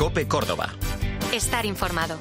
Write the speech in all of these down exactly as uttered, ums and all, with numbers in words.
COPE Córdoba. Estar informado.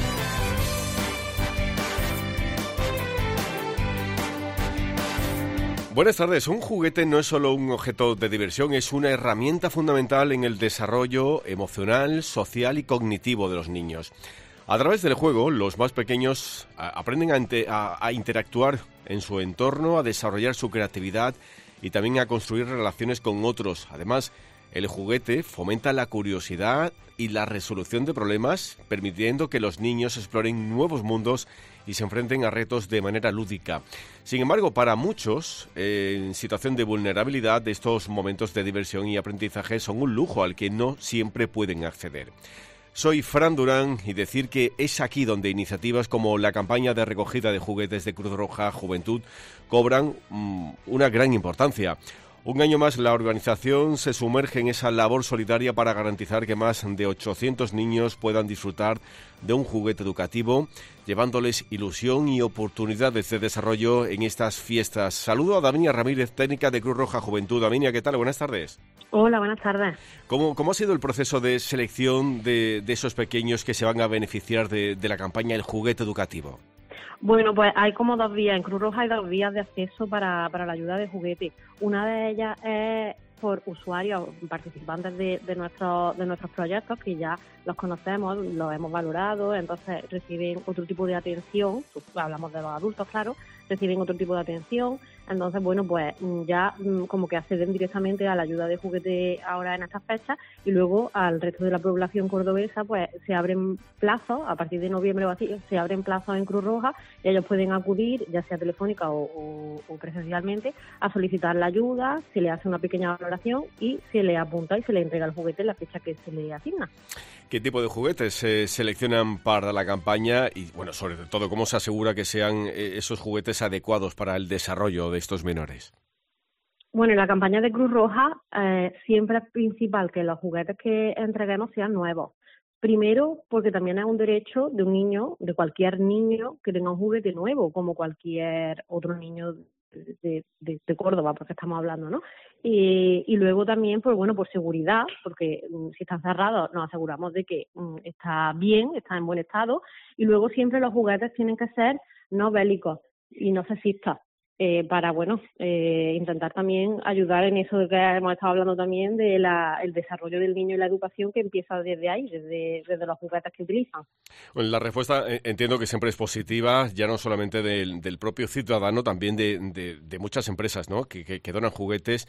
Buenas tardes. Un juguete no es solo un objeto de diversión, es una herramienta fundamental en el desarrollo emocional, social y cognitivo de los niños. A través del juego, los más pequeños aprenden a, a, a interactuar en su entorno, a desarrollar su creatividad y también a construir relaciones con otros. Además, el juguete fomenta la curiosidad y la resolución de problemas, permitiendo que los niños exploren nuevos mundos y se enfrenten a retos de manera lúdica. Sin embargo, para muchos, eh, en situación de vulnerabilidad, estos momentos de diversión y aprendizaje son un lujo al que no siempre pueden acceder. Soy Fran Durán y decir que es aquí donde iniciativas como la campaña de recogida de juguetes de Cruz Roja Juventud cobran mmm, una gran importancia. Un año más la organización se sumerge en esa labor solidaria para garantizar que más de ochocientos niños puedan disfrutar de un juguete educativo, llevándoles ilusión y oportunidades de desarrollo en estas fiestas. Saludo a Daminia Ramírez, técnica de Cruz Roja Juventud. Daminia, ¿qué tal? Buenas tardes. Hola, buenas tardes. ¿Cómo, cómo ha sido el proceso de selección de, de esos pequeños que se van a beneficiar de, de la campaña El Juguete Educativo? Bueno, pues hay como dos vías. En Cruz Roja hay dos vías de acceso para, para la ayuda de juguete. Una de ellas es por usuarios, participantes de, de, nuestros, de nuestros proyectos, que ya los conocemos, los hemos valorado, entonces reciben otro tipo de atención. Hablamos de los adultos, claro, reciben otro tipo de atención. Entonces, bueno, pues ya como que acceden directamente a la ayuda de juguete ahora en estas fechas, y luego al resto de la población cordobesa pues se abren plazos, a partir de noviembre o así, se abren plazos en Cruz Roja y ellos pueden acudir, ya sea telefónica o, o, o presencialmente, a solicitar la ayuda, se le hace una pequeña valoración y se le apunta y se le entrega el juguete en la fecha que se le asigna. ¿Qué tipo de juguetes se seleccionan para la campaña? Y, bueno, sobre todo, ¿cómo se asegura que sean esos juguetes adecuados para el desarrollo de estos menores? Bueno, en la campaña de Cruz Roja eh, siempre es principal que los juguetes que entreguemos sean nuevos. Primero, porque también es un derecho de un niño, de cualquier niño, que tenga un juguete nuevo, como cualquier otro niño de, de, de Córdoba, porque estamos hablando, ¿no? Y, y luego también, pues bueno, por seguridad, porque um, si están cerrados nos aseguramos de que um, está bien, está en buen estado, y luego siempre los juguetes tienen que ser no bélicos y no sexistas, eh, para, bueno, eh, intentar también ayudar en eso de que hemos estado hablando también de la, el desarrollo del niño y la educación, que empieza desde ahí, desde, desde los juguetes que utilizan. Bueno, la respuesta eh, entiendo que siempre es positiva, ya no solamente del, del propio ciudadano, también de, de, de muchas empresas, ¿no?, que, que, que donan juguetes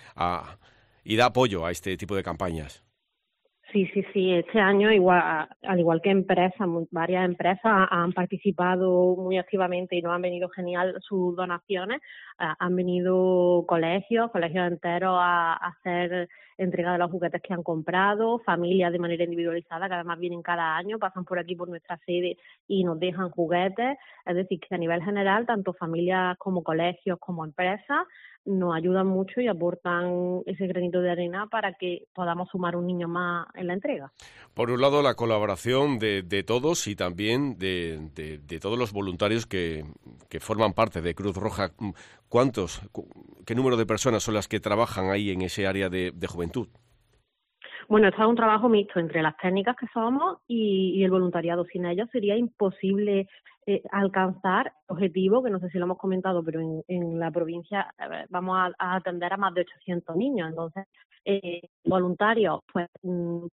a, y da apoyo a este tipo de campañas. Sí, sí, sí. Este año, igual, al igual que empresas, varias empresas han participado muy activamente y nos han venido genial sus donaciones. Han venido colegios, colegios enteros a, a hacer entrega de los juguetes que han comprado, familias de manera individualizada, que además vienen cada año, pasan por aquí por nuestra sede y nos dejan juguetes. Es decir, que a nivel general, tanto familias como colegios como empresas nos ayudan mucho y aportan ese granito de arena para que podamos sumar un niño más en la entrega. Por un lado, la colaboración de, de todos y también de, de, de todos los voluntarios que, que forman parte de Cruz Roja. ¿Cuántos, qué número de personas son las que trabajan ahí en ese área de, de juventud? Bueno, esto es un trabajo mixto entre las técnicas que somos y, y el voluntariado. Sin ellos sería imposible eh, alcanzar objetivos, que no sé si lo hemos comentado, pero en, en la provincia eh, vamos a, a atender a más de ochocientos niños. Entonces, eh, voluntarios, pues mm,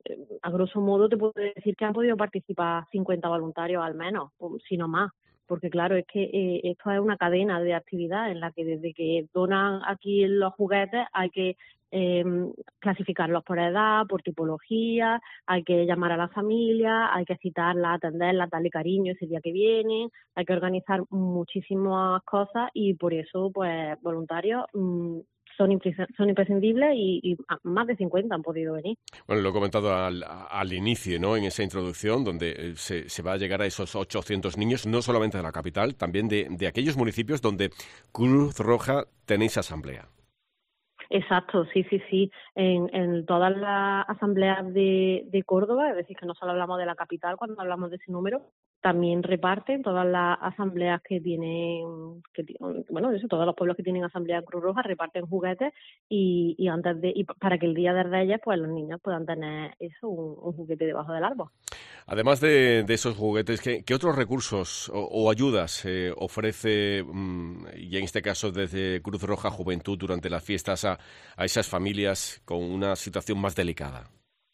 a grosso modo te puedo decir que han podido participar cincuenta voluntarios al menos, si no más. Porque claro, es que eh, esto es una cadena de actividad en la que desde que donan aquí los juguetes hay que eh, clasificarlos por edad, por tipología, hay que llamar a la familia, hay que citarla, atenderla, darle cariño ese día que vienen, hay que organizar muchísimas cosas y por eso, pues, voluntarios mmm, son, impres- son imprescindibles y, y más de cincuenta han podido venir. Bueno, lo he comentado al, al inicio, ¿no?, en esa introducción, donde se, se va a llegar a esos ochocientos niños, no solamente de la capital, también de, de aquellos municipios donde Cruz Roja tenéis asamblea. Exacto, sí, sí, sí. En, en todas las asambleas de, de Córdoba, es decir, que no solo hablamos de la capital cuando hablamos de ese número, también reparten todas las asambleas que tienen, que, bueno, eso, todos los pueblos que tienen asamblea en Cruz Roja reparten juguetes y, y antes de y para que el Día de Reyes pues los niños puedan tener eso, un, un juguete debajo del árbol. Además de, de esos juguetes, ¿qué, qué otros recursos o, o ayudas eh, ofrece, mmm, y en este caso desde Cruz Roja Juventud, durante las fiestas a, a esas familias con una situación más delicada?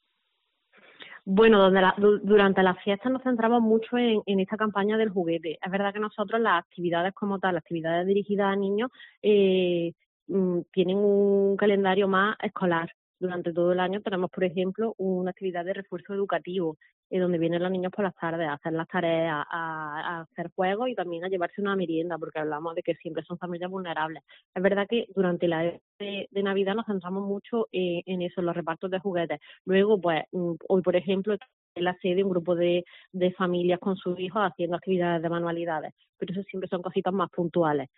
Bueno, donde la, du, durante las fiestas nos centramos mucho en, en esta campaña del juguete. Es verdad que nosotros las actividades como tal, las actividades dirigidas a niños, eh, mm, tienen un calendario más escolar. Durante todo el año tenemos, por ejemplo, una actividad de refuerzo educativo, eh, donde vienen los niños por las tardes a hacer las tareas, a, a hacer juegos y también a llevarse una merienda, porque hablamos de que siempre son familias vulnerables. Es verdad que durante la época de, de Navidad nos centramos mucho eh, en eso, en los repartos de juguetes. Luego, pues, hoy, por ejemplo, en la sede un grupo de, de familias con sus hijos haciendo actividades de manualidades, pero eso siempre son cositas más puntuales.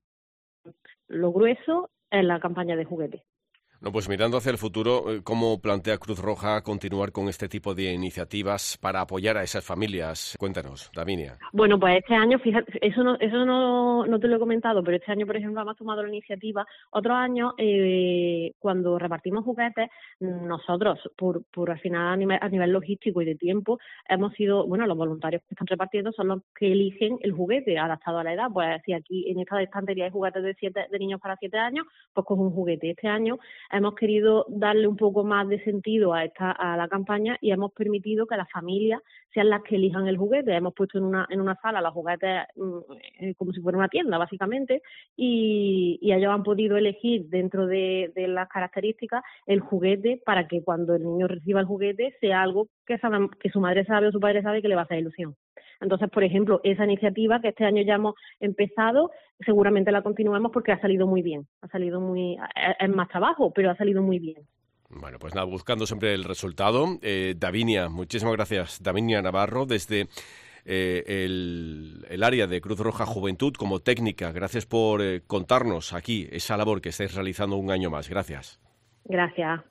Lo grueso es la campaña de juguetes. No, pues mirando hacia el futuro, ¿cómo plantea Cruz Roja continuar con este tipo de iniciativas para apoyar a esas familias? Cuéntanos, Davinia. Bueno, pues este año, fíjate, eso no eso no, no te lo he comentado, pero este año, por ejemplo, hemos tomado la iniciativa. Otros años, eh, cuando repartimos juguetes, nosotros, por, por al final a nivel, a nivel logístico y de tiempo, hemos sido, bueno, los voluntarios que están repartiendo son los que eligen el juguete adaptado a la edad. Pues si aquí en esta estantería hay juguetes de siete, de niños para siete años, pues coge un juguete. Este año hemos querido darle un poco más de sentido a esta a la campaña y hemos permitido que las familias sean las que elijan el juguete. Hemos puesto en una en una sala los juguetes eh, como si fuera una tienda, básicamente, y, y ellos han podido elegir dentro de, de las características el juguete para que cuando el niño reciba el juguete sea algo que, sabe, que su madre sabe o su padre sabe que le va a hacer ilusión. Entonces, por ejemplo, esa iniciativa que este año ya hemos empezado, seguramente la continuemos porque ha salido muy bien. Ha salido muy... Es más trabajo, pero ha salido muy bien. Bueno, pues nada, buscando siempre el resultado. Eh, Davinia, muchísimas gracias. Davinia Navarro, desde eh, el, el área de Cruz Roja Juventud como técnica. Gracias por eh, contarnos aquí esa labor que estáis realizando un año más. Gracias. Gracias.